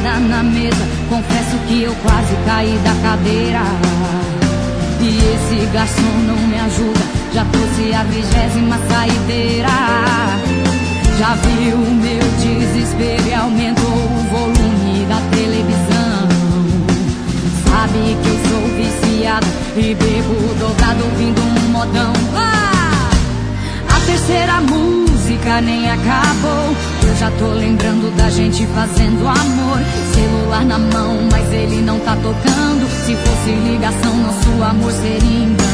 sentada na mesa, confesso que eu quase caí da cadeira. E esse garçom não me ajuda, já trouxe a 20ª saideira. Já viu o meu desespero e aumentou o volume da televisão. Sabe que eu sou viciada e bebo dobrado ouvindo um modão. A terceira música nem acabou, eu já tô lembrando da gente fazendo amor. Celular na mão, mas ele não tá tocando. Se fosse ligação, nosso amor seria em